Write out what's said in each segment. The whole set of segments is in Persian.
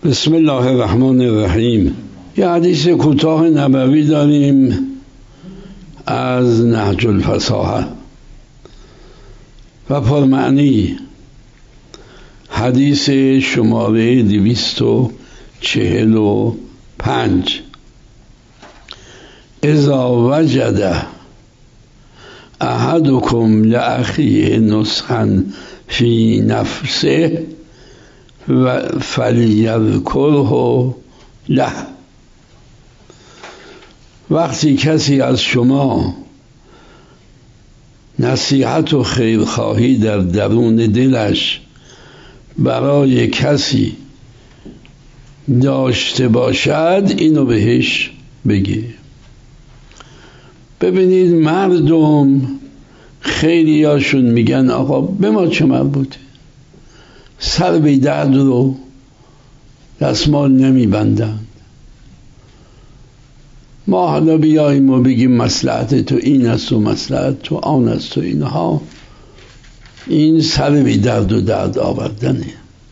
بسم الله الرحمن الرحیم. یه حدیث کوتاه نبوی داریم از نهج الفصاحه و پرمعنی. حدیث شماره 245. اذا وجد احدکم لاخیه نصحا فی نفسه و فلیذکره له. وقتی کسی از شما نصیحت و خیرخواهی در درون دلش برای کسی داشته باشد، اینو بهش بگه. ببینید مردم خیلی هاشون میگن آقا به ما چه مربوطه، سر به درد رو دستمال نمیبندن، ما حالا بیاییم و بگیم مصلحت تو این است و مصلحت تو آن است و اینها، این سر به درد و درد آوردنه.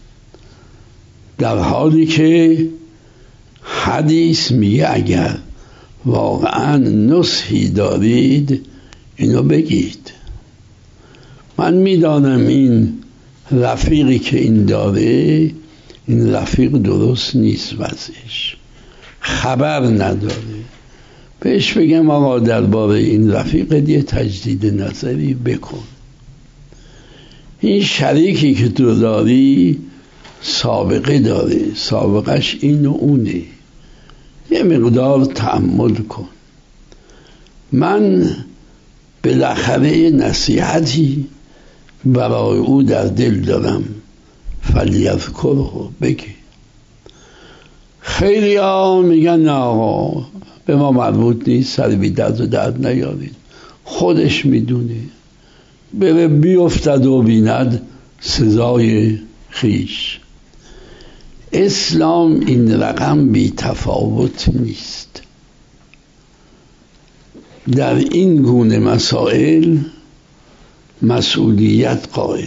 در حالی که حدیث میگه اگر واقعا نصحی دارید اینو بگید. من میدانم این رفیقی که این داره، این رفیق درست نیست، وضعش خبر نداره. بهش بگم آقا درباره این رفیق یه تجدید نظری بکن. این شریکی که تو داری سابقه داره، سابقش این و اونه، یه مقدار تأمل کن. من بالاخره نصیحتی برای او در دل دارم، فلیذکره بگی. خیلی ها میگن نه آقا به ما مربوط نیست، سر بی درد و درد نیارید، خودش میدونه، بره بیفتد و بیند سزای خیش. اسلام این رقم بی تفاوت نیست. در این گونه مسائل مسئولیت قائله،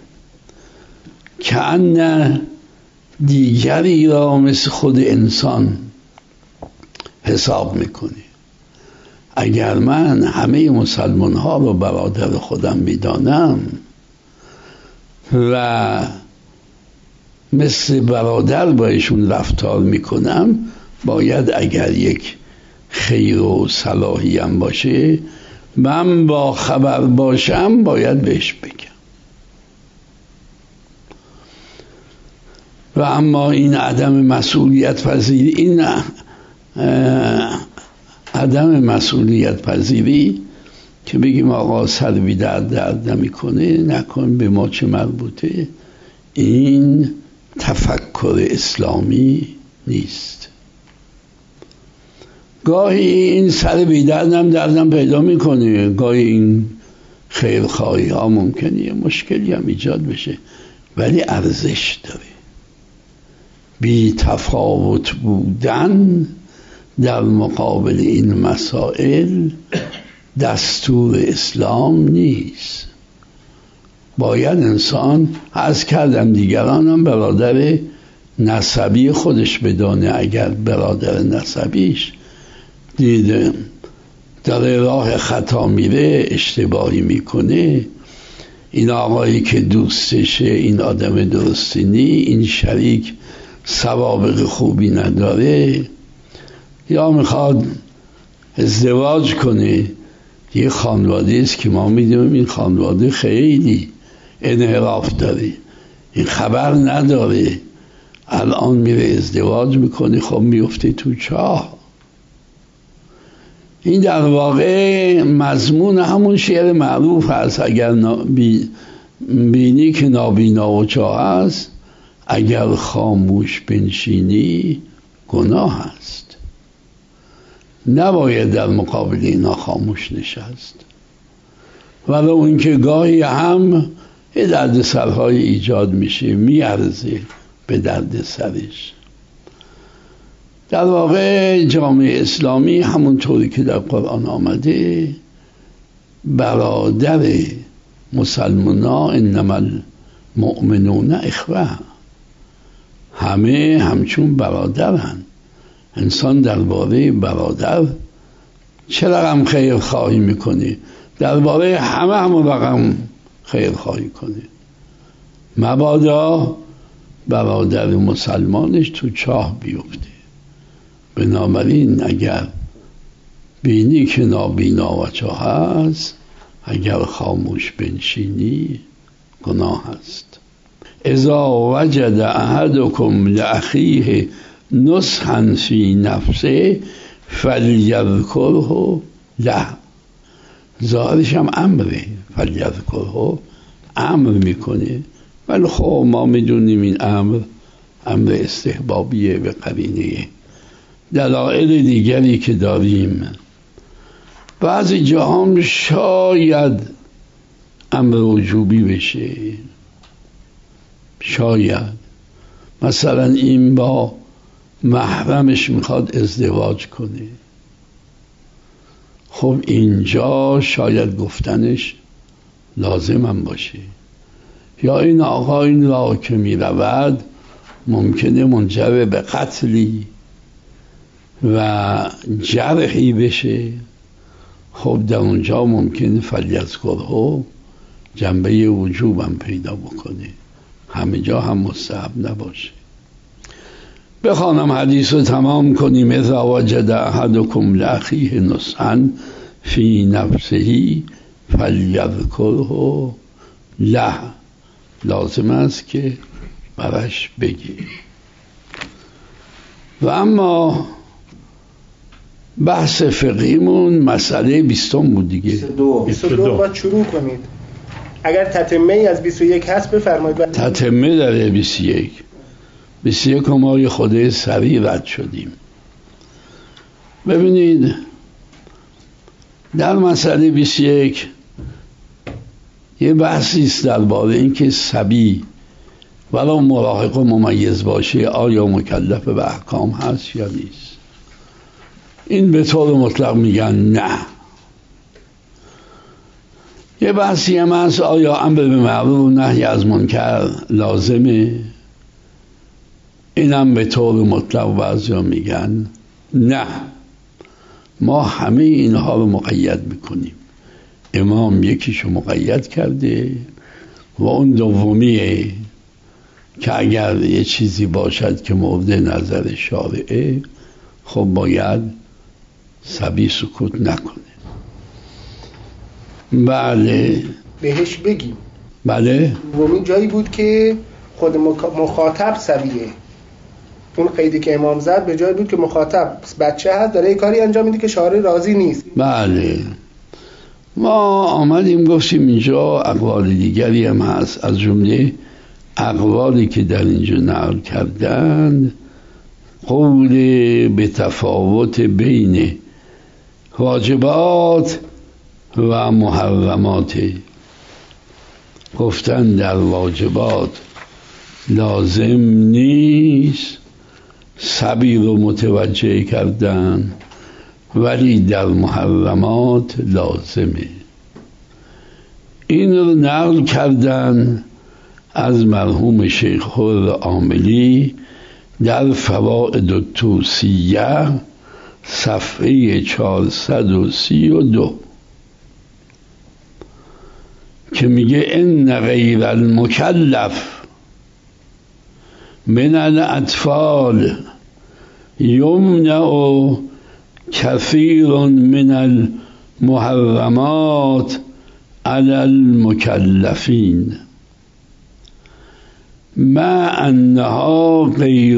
که ان دیگری را مثل خود انسان حساب میکنه. اگر من همه مسلمان ها رو برادر خودم میدانم و مثل برادر بایشون رفتار میکنم، باید اگر یک خیر و صلاحی هم باشه من با خبر باشم باید بهش بگم. و اما این عدم مسئولیت پذیری، این عدم مسئولیت پذیری که بگیم آقا سر بی درد نمیکنه، نکن به ما چه مربوطه، این تفکر اسلامی نیست. گاهی این سر بی دردم دردم پیدا میکنه، گاهی این خیرخواهی ها ممکنه یه مشکلی هم ایجاد بشه، ولی ارزش داره. بی تفاوت بودن در مقابل این مسائل دستور اسلام نیست. باید انسان، عرض کردم دیگران هم برادر نسبی خودش بدانه. اگر برادر نسبیش دیده در راه خطا میره، اشتباهی میکنه، این آقایی که دوستشه این آدم درستی نی، این شریک سوابق خوبی نداره، یا میخواد ازدواج کنه، یه خانواده است که ما میدونیم این خانواده خیلی انحراف داره، این خبر نداره، الان میره ازدواج میکنه، خب میفته تو چاه. این در واقع مضمون همون شعر معروف هست، اگر بینی که نابینا و چاه است، اگر خاموش بنشینی گناه است. نباید در مقابل اینا خاموش نشست، ولی اون که گاهی هم یه درد سرهای ایجاد میشه، میارزه به درد سرش. در واقع جامعه اسلامی همونطوری که در قرآن آمده برادر مسلمان ها انما المؤمنون اخوه، همه همچون برادرن. انسان درباره برادر چه رقم خیر خواهی میکنه؟ درباره همه هم رقم خیر خواهی کنه. مبادا برادر مسلمانش تو چاه بیفته. بنابراین اگر بینی که نابینا و چاه هست، اگر خاموش بنشینی گناه هست. اذا وجد احدکم لاخیه نصحا فی نفسه فلیذکره له. ظاهرش هم امره، فلیذکره امر میکنه، ولی خب ما میدونیم این امر استحبابیه به قرینه دلایل دیگری که داریم. بعضی جاها شاید امر وجوبی بشه، شاید مثلا این با محرمش میخواد ازدواج کنه، خب اینجا شاید گفتنش لازم هم باشه. یا این آقا این را که میرود ممکنه منجر به قتلی و جرحی بشه، خب در اونجا ممکنه فلیذکره جنبه وجوب هم پیدا بکنه، همه جا هم مستحب نباشه. بخوانم حدیث رو تمام کنیم. اذا وجد احدکم لاخیه نصحا فی نفسه فلیذکره له. لازم است که برش بگی. و اما بحث فقهیمون مسئله 20 بود دیگه. 22 باید شروع کنید. اگر تتمه ای از 21 هست بفرمایید. تتمه داره 21 ما یه خود سریع رد شدیم. ببینید در مسئله 21 یه بحثی است درباره اینکه صبی ولو مراهق و ممیز باشه آیا مکلف به احکام هست یا نیست. این به طور مطلق میگن نه. یه بحثی هم هست آیا امر به معروف و نهی از منکر لازمه. اینم به طور مطلق بعضیا میگن نه، ما همه اینها رو مقید میکنیم. امام یکیشو مقید کرده و اون دومیه که اگر یه چیزی باشد که مورد نظر شارعه خب باید صبی سکوت نکنه. بله بهش بگیم. بله دومین جایی بود که خود مخاطب صبیه. اون قیدی که امام زد به جایی بود که مخاطب بچه هست داره یه کاری انجام میده که شارع راضی نیست. بله ما آمدیم گفتیم اینجا اقوال دیگری هم هست، از جمله اقوالی که در اینجا نقل کردن قول به تفاوت بین واجبات و محرمات. گفتن در واجبات لازم نیست صبی رو متوجه کردن، ولی در محرمات لازمه. این رو نقل کردن از مرحوم شیخ حر عاملی در فوائد التوصیه صفحه 432 که میگه ان غیر المکلف من الاطفال یمنع کثیر من المحرمات علی المکلفین مع انها غیر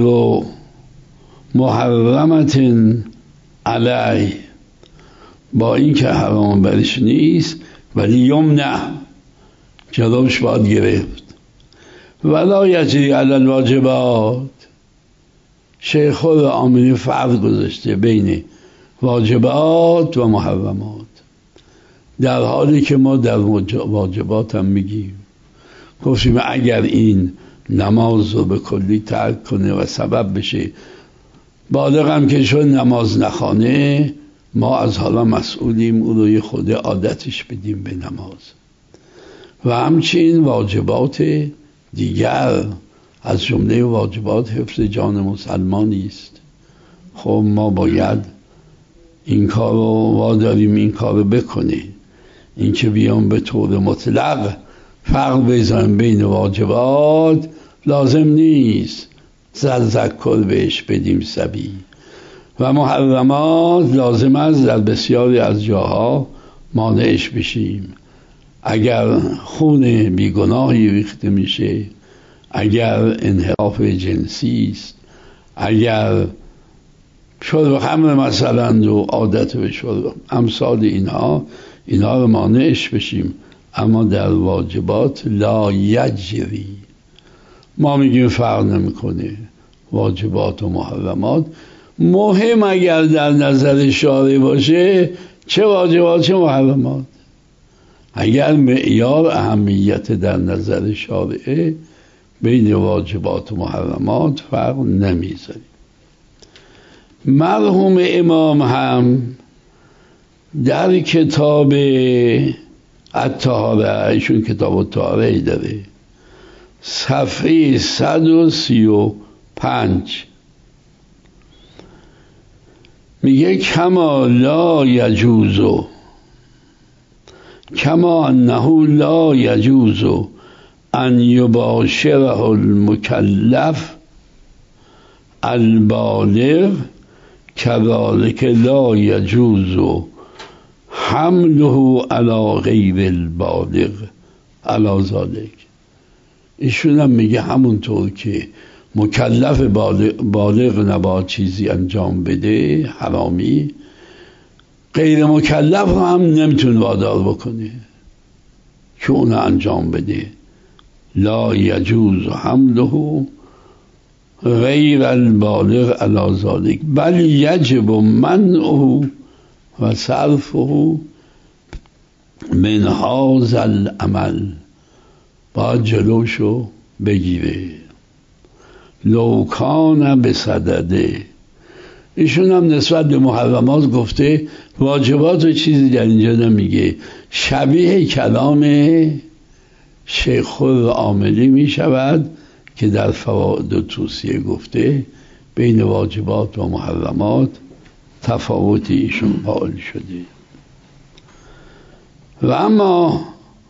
محرمت علی، با این که حرام برش نیست ولی یمنع جلوش باید گرفت. ولا یجری علی الواجبات. شیخ خود عاملی فرق گذاشته بین واجبات و محرمات، در حالی که ما در واجبات هم میگیم. گفتیم اگر این نماز رو به کلی ترک کنه و سبب بشه بالغ هم که شد نماز نخوانه، ما از حالا مسئولیم او رو خود عادتش بدیم به نماز. و همچنین واجبات دیگر از جمله واجبات حفظ جان مسلمانی است. خب ما باید این کار رو واداریم این کار رو بکنه. این که بیام به طور مطلق فرق بزنیم بین واجبات لازم نیست تذکر بهش بدیم صبی، و محرمات لازم است در بسیاری از جاها مانعش بشیم. اگر خون بیگناهی ریخته میشه، اگر انحراف جنسی است، اگر شرب خمر مثلا و عادت به شرب امثال اینها رو مانعش بشیم. اما در واجبات لا یجری، ما میگیم فرق نمیکنه واجبات و محرمات. مهم اگر در نظر شارع باشه چه واجبات چه محرمات. اگر معیار اهمیت در نظر شارعه بین واجبات و محرمات فرق نمیذاریم. مرحوم امام هم در کتاب الطهاره، ایشون کتاب الطهاره داره، صفحه 135 میگه کما لا یجوز، کما انه لا یجوز ان یباشره المکلف البالغ كذلك لا يجوز حمله على غیر البالغ على ذلك. ایشون هم میگه همونطور که مکلف بالغ نباید چیزی انجام بده حرامی، غیر مکلف هم نمیتونه وادار بکنه که اون انجام بده. لا یجوز حمله غیر البالغ علی ذلك بل یجب منعه و صرفه من هذا العمل، باید جلوشو بگیره. لو کان بصدده. ایشون هم نسبت به محرمات گفته واجبات و چیزی در اینجا نمیگه. شبیه کلام شیخ العاملی می شود که در فوائد و توصیه گفته بین واجبات و محرمات تفاوتی ایشون قائل شده. و اما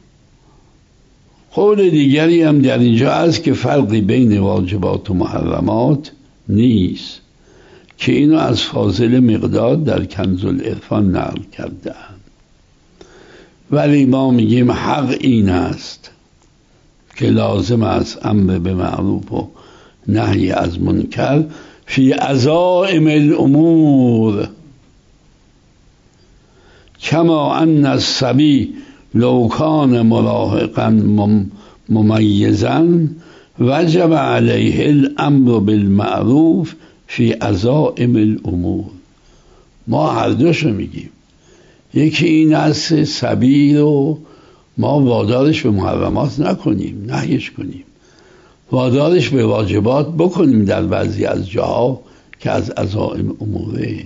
قول دیگری هم در اینجا است که فرقی بین واجبات و محرمات نیست، که اینو از فاضل مقداد در کنز العرفان نقل کرده‌اند. ولی ما میگیم حق این است که لازم است امر به معروف و نهی از منکر فی عزائم الامور، کما ان الصبی لو کان مراهقا ممیزا وجب علیه الامر بالمعروف فی عزائم الامور. ما هر دوشو میگیم. یکی این است صبی رو ما وادارش به محرمات نکنیم، نهیش کنیم، وادارش به واجبات بکنیم در بعضی از جاها که از عزائم اموره.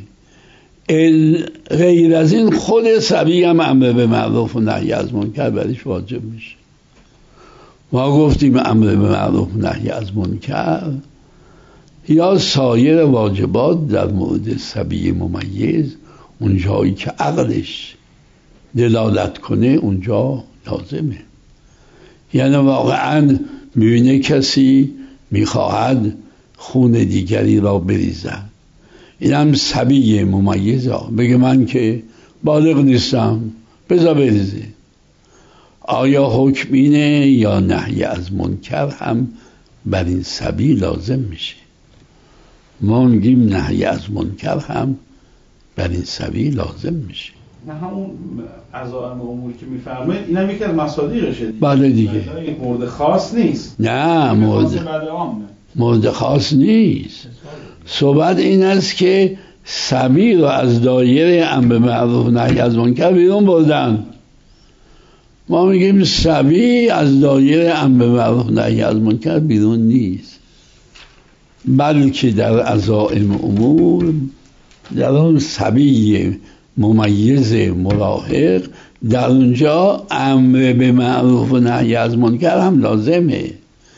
غیر از این خود صبی هم امر به معروف و نهی از منکر برش واجب میشه. ما گفتیم امر به معروف و نهی از منکر یا سایر واجبات در مورد صبی ممیز، اون جایی که عقلش دلالت کنه اونجا لازمه. یعنی واقعا میبینه کسی میخواهد خون دیگری را بریزد، این هم صبی ممیزه، بگه من که بالغ نیستم بذار بریزه. آیا حکم اینه یا نهی از منکر هم بر این صبی لازم میشه؟ ما میگیم نهی از منکر هم بر این صبی لازم میشه. نه همون عزائم امور که میفرمایید این هم یکی از مصادیقشه دیگه. بله دیگه. یک مورد خاص نیست. نه مورد خاص نیست. صحبت این است که صبی رو از دایره امر معروف و نهی از منکر بیرون بردن. ما میگیم صبی از دایره امر معروف و نهی از منکر بیرون نیست، بلکه در عزائم امور در اون صبی ممیز مراهق در اونجا امر به معروف و نهی از منکر هم لازمه.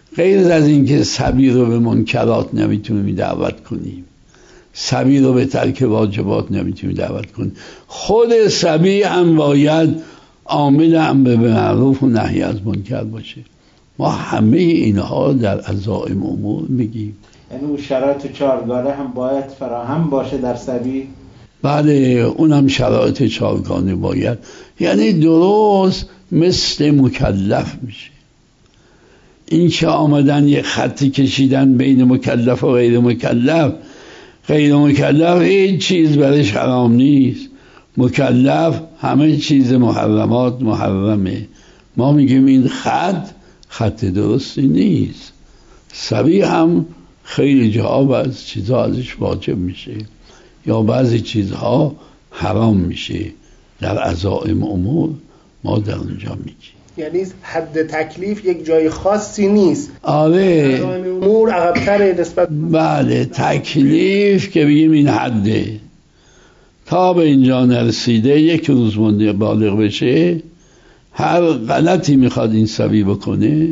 غیر از این که صبی رو به منکرات نمیتونیم دعوت کنیم، صبی رو به ترک واجبات نمیتونیم دعوت کنیم، خود صبی هم باید عامل امر به معروف و نهی از منکر باشه. ما همه اینها در عزائم امور میگیم. یعنی اون شرایط چهارگانه هم باید فراهم باشه در صبی؟ بله، اونم شرایط چهارگانه باید، یعنی درست مثل مکلف میشه. این که آمدن یه خطی کشیدن بین مکلف و غیر مکلف، غیر مکلف هیچ چیز برش حرام نیست، مکلف همه چیز محرمات محرمه. ما میگیم این خط درستی نیست. صبی هم خیلی جاها بعضی چیزها ازش واجب میشه یا بعضی چیزها حرام میشه. در عزائم امور ما در اونجا میگیم یعنی حد تکلیف یک جای خاصی نیست. آره، امور عقب‌تر نسبت. بله، تکلیف که بگیم این حده، تا به اینجا نرسیده یک روز مونده بالغ بشه، هر غلطی میخواد این صبی بکنه،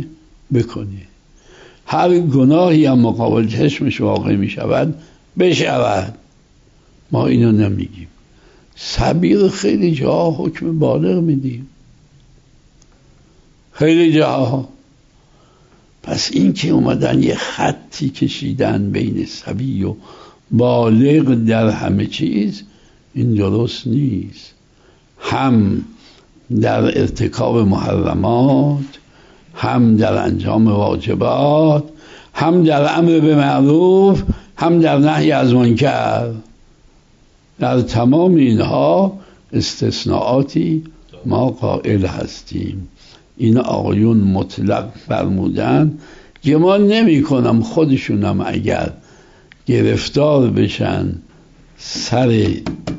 هر گناهی هم مقابل چشمش واقع میشود بشود. ما اینو نمیگیم. صبی رو خیلی جاها حکم بالغ میدیم، خیلی جاها. پس این که اومدن یه خطی کشیدن بین صبی و بالغ در همه چیز، این درست نیست. هم در ارتکاب محرمات، هم در انجام واجبات، هم در امر به معروف، هم در نهی از منکر. در تمام اینها استثناءاتی ما قائل هستیم. این آقایون مطلق فرمودن، گمان نمی کنم خودشونم اگر گرفتار بشن سر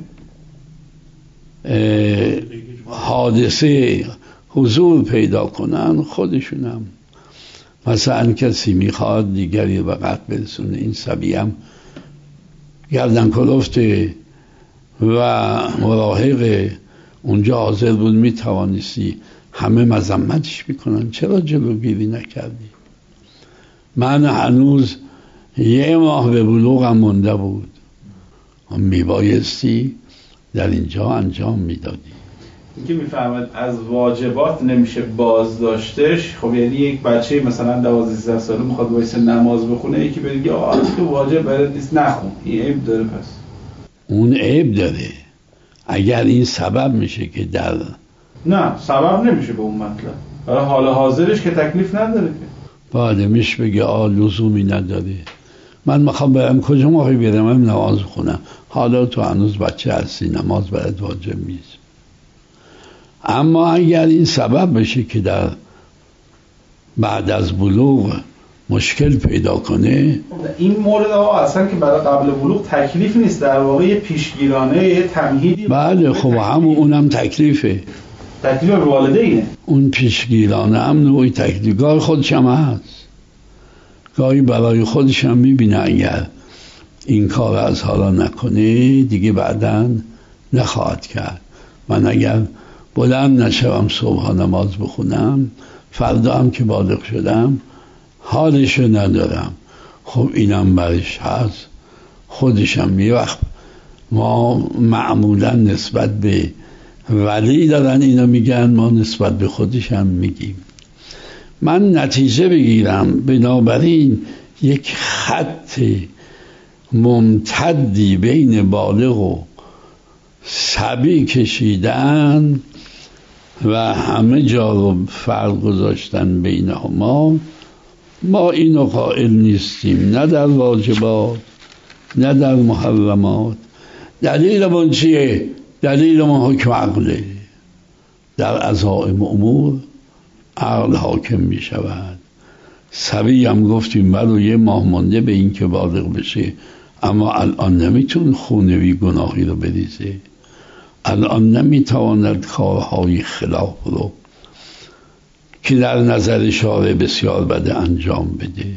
حادثه حضور پیدا کنن، خودشونم مثلا کسی میخواد دیگری به قتل برسونه، این صبی هم گردن کلفته و مراهق اونجا حاضر بود، میتوانستی، همه مذمتش میکنن چرا جلوگیری نکردی؟ من هنوز 1 ماه به بلوغم مونده بود، میبایستی در اینجا انجام میدادی. این که میفهمد از واجبات نمیشه بازداشتش، خب یعنی یک بچه مثلا 12-13 ساله میخواد وایسه نماز بخونه، یکی بگه آقا تو واجب برات نیست نخون، این عیب داره. پس اون عیب داره اگر این سبب میشه که در نه سبب نمیشه به اون مطلب، برای حال حاضرش که تکلیف نداره که بعدش بگه لزومی نداره، من میخوام برم کجا موقعی برم نماز بخونم، حالا تو هنوز بچه هستی، نماز برات واجب نیست. اما اگر این سبب بشه که در بعد از بلوغ مشکل پیدا کنه، این مورد اصلا که برای قبل بلوغ تکلیف نیست، در واقع یه پیشگیرانه، یه تمهیدی. بله خب اونم تکلیفه، تکلیف والدینه. اون پیشگیرانه هم نوعی تکلیف، گاهی خودش هم هست، گاهی برای خودش هم میبینه اگر این کار از حالا نکنه دیگه بعداً نخواهد کرد. من اگر بلند نشوم صبح نماز بخونم، فردا هم که بالغ شدم حالشو ندارم، خب اینم برش هست، خودشم میوقت. ما معمولا نسبت به ولی دارن اینو میگن، ما نسبت به خودشم میگیم. من نتیجه بگیرم، بنابراین یک خط ممتدی بین بالغ و صبی کشیدن و همه جا رو فرق گذاشتن بینهما. ما اینو قائل نیستیم، نه در واجبات نه در محرمات. دلیلمون چیه؟ دلیلمون حکم عقله. در عزائم امور عقل حاکم می شود. صبی هم گفتیم برای 1 ماه مونده به این که بالغ بشه، اما الان نمیتون خونوی گناهی رو بریزه، الان نمیتواند کارهای خلاف رو که در نظر شارع بسیار بده انجام بده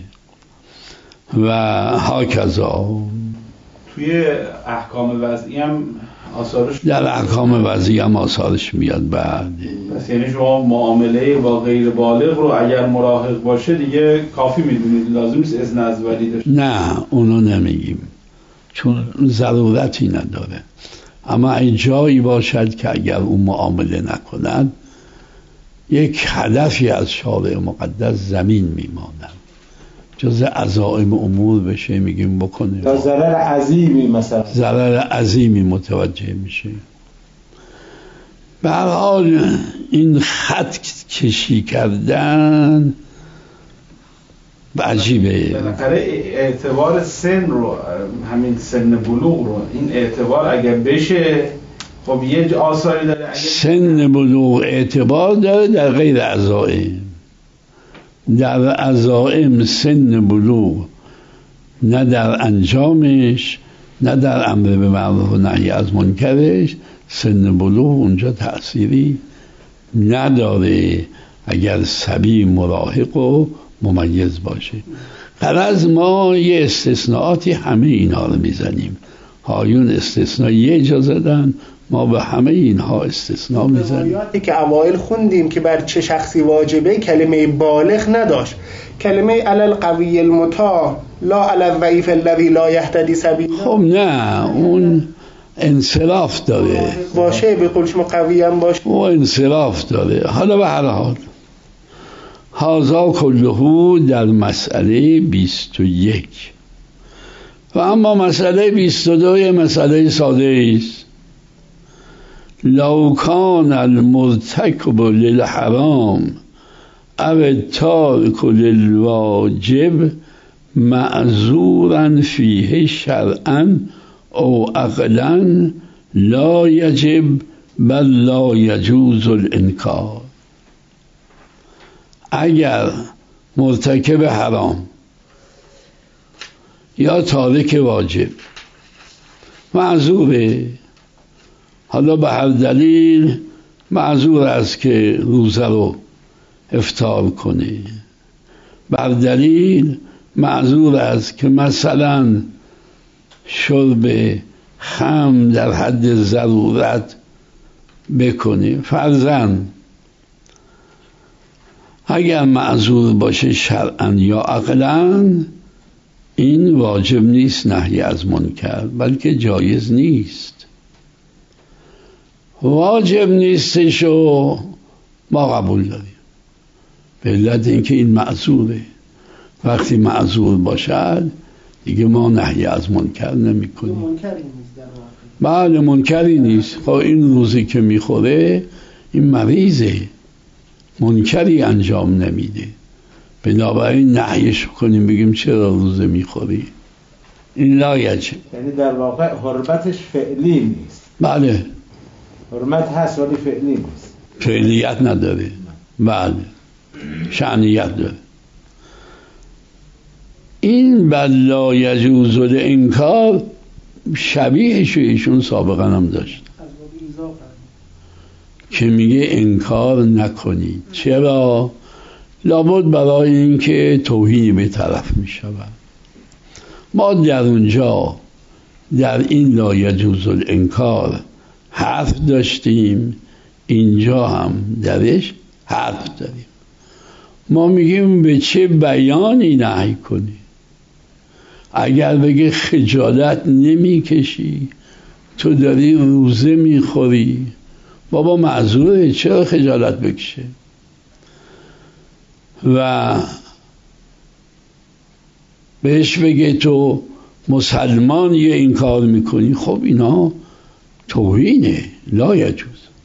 و هاکذا. توی احکام وضعی هم آثارش در احکام وضعی هم آثارش میاد بعد. پس یعنی شما معامله با غیر بالغ رو اگر مراهق باشه دیگه کافی میدونید، لازم نیست اذن از ولی داشته؟ نه اونو نمیگیم چون ضرورتی نداره، اما این جایی باشد که اگر اون معامله نکند یک هدفی از شارع مقدس زمین میماند، جز عزائم امور بشه میگیم بکنه، تا ضرر عظیمی مثلا ضرر عظیمی متوجه میشه. به هر حال این خط کشی کردن عجیبه. بالاخره اعتبار سن رو، همین سن بلوغ رو، این اعتبار اگر بشه خب یه آثاری داره. سن بلوغ اعتبار داره در غیر عزائم. در عزائم سن بلوغ نه در انجامش نه در امر به معروف و نهی از منکرش سن بلوغ اونجا تأثیری نداره اگر صبی مراهق و ممیز باشه. غرض ما یه استثناءاتی همه اینا رو میزنیم، هایون استثناء یه جا زدن، ما به همه اینها استثناء میزنیم. روایاتی که اوایل خوندیم که بر چه شخصی واجبه کلمه بالغ نداشت، کلمه علی القوی المطاع لا علی الضعیف الذی لا یهتدی سبیلا. خب نه اون انصراف داره باشه به قول شما قوی هم باشه او انصراف داره. حالا به هر حال هذا کله در مسئله 21 و اما مسئله 22 مسئله ساده است. لو کان المرتکب للحرام او التارک للواجب معذورا فیه شرعا او عقلا لا یجب بل لا یجوز الانکار. اگر مرتکب حرام یا تارک واجب معذوره، حالا به هر دلیل معذور است که روزه رو افطار کنه، بر دلیل معذور است که مثلا شرب خمر در حد ضرورت بکنه. فرضاً اگر معذور باشه شرعاً یا عقلاً این واجب نیست نهی از منکر، بلکه جایز نیست. واجب نیستش و ما قبول داریم به علت اینکه این معذوره. وقتی معذور باشد دیگه ما نهی از منکر نمی کنیم. بله منکری نیست. خب این روزی که میخوره این مریضه، منکری انجام نمیده، بنابراین نهیش کنیم بگیم چرا روزه میخوری، این لایجه. یعنی در واقع حرمتش فعلی نیست. بله حرمت هست ولی فعلی نیست، فعلیت نداره. بله شأنیت داره. این بل لا یجوز الانکار شبیهش ایشون سابقا هم داشت که میگه انکار نکنید. چرا؟ لابد برای اینکه توهین به طرف میشود. ما در اونجا در این لا یجوز الانکار حرف داشتیم، اینجا هم درش حرف داریم. ما میگیم به چه بیانی نهی کنی. اگر بگه خجالت نمیکشی تو داری روزه میخوری، بابا معذوره چرا خجالت بکشه. و بهش بگه تو مسلمان یه این کار میکنی، خب اینا توهینه لا یجوز.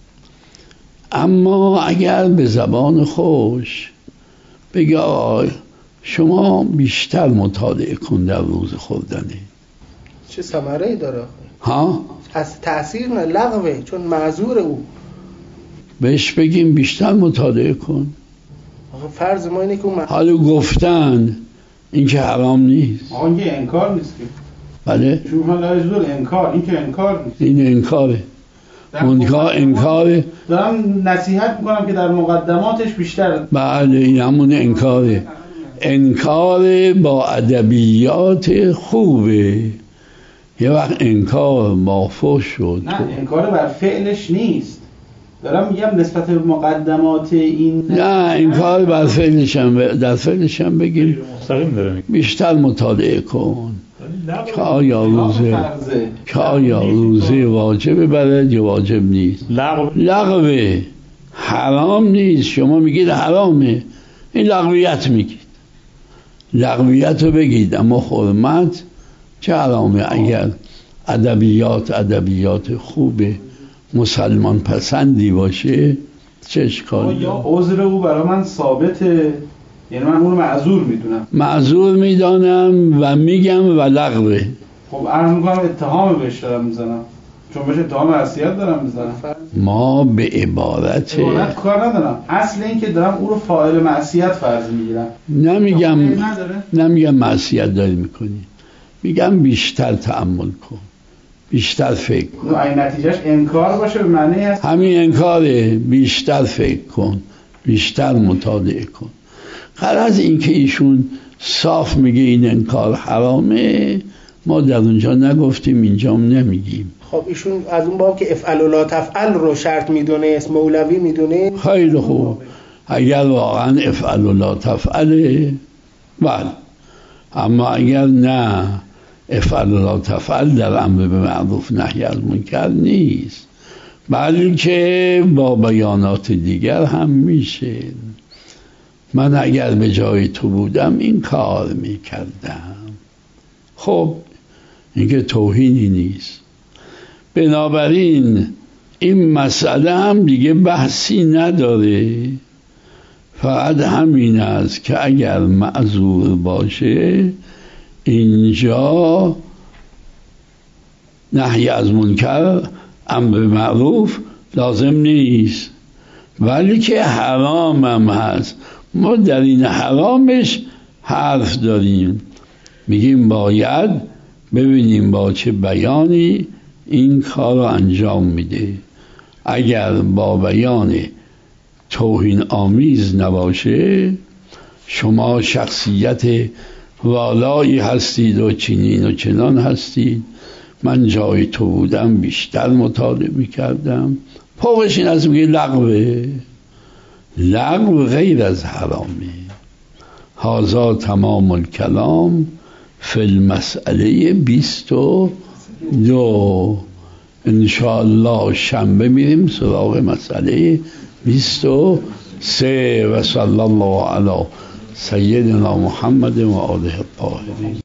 اما اگر به زبان خوش بگه شما بیشتر مطالعه کن در روز خوردنه، چه ثمره‌ای داره؟ ها؟ از تأثیر نه لغوه، چون معذور او. بهش بگیم بیشتر مطالعه کن. فرض ما اینه که اون حالا گفتن این که حرام نیست. آقا یه انکار نیست که. بله چون حالا زور انکار، این که انکار نیست. این انکاره. انکاره. دارم نصیحت میکنم که در مقدماتش بیشتر. بله این همون انکاره. انکار با ادبیات خوبه، یه وقت انکار مافوش شد. نه انکار بر فعلش نیست، دارم میگم نسبت به مقدمات این. نه انکار بر فعلش هم در فعلش هم بگیم مستقیم داره بیشتر مطالعه کن که آیا روزه واجب برد یا واجب نیست. لغوه حرام نیست. شما میگید حرامه، این لغویت میگید، لغویت رو بگید، اما حرمت چه حرامه؟ اگر ادبیات خوبه مسلمان پسندی باشه چه اشکالی؟ یا عذر او برای من ثابته، یعنی من اونو معذور میدونم، معذور میدانم و میگم و لغوه. خب عرض میکنم اتهام بهش دارم میزنم، چون بهش اتهام معصیت دارم میزنم. ما به عبارت کار ندارم، اصل این که دارم او رو فاعل معصیت فرض میگیرم. نمیگم معصیت داری میکنی، میگم بیشتر تأمل کن، بیشتر فکر کن. این نتیجهش انکار باشه به معنی هست همین انکاره. بیشتر فکر کن، بیشتر مطالعه کن. غرض این که ایشون صاف میگه این انکار حرامه، ما در اونجا نگفتیم اینجام نمیگیم. خب ایشون از اون باب که افعل و لا تفعل رو شرط میدونه، اسم مولوی میدونه. خیلی خوب، اگر واقعا افعل و لا تفعله بله، اما اگر نه افعل و لا تفعل در امر به معروف نهی از منکر نیست، بلکه با بیانات دیگر هم میشه. من اگر به جای تو بودم این کار میکردم. خب این که توهینی نیست. بنابراین این مسئله هم دیگه بحثی نداره، فقط همین است که اگر معذور باشه اینجا نهی از منکر امر معروف لازم نیست، ولی که حرام هم هست. ما در این حرامش حرف داریم، میگیم باید ببینیم با چه بیانی این کار رو انجام میده. اگر با بیان توهین آمیز نباشه، شما شخصیت والایی هستید و چنین و چنان هستید، من جای تو بودم بیشتر مطالعه میکردم، فوقش این از میگه لغوه. لغو غیر از حرامه. هذا تمام الکلام فی المسئله 22. انشاءالله شنبه میریم سراغ مسئله 23. و صلی الله علی سیدنا محمد و آله الطاهرین.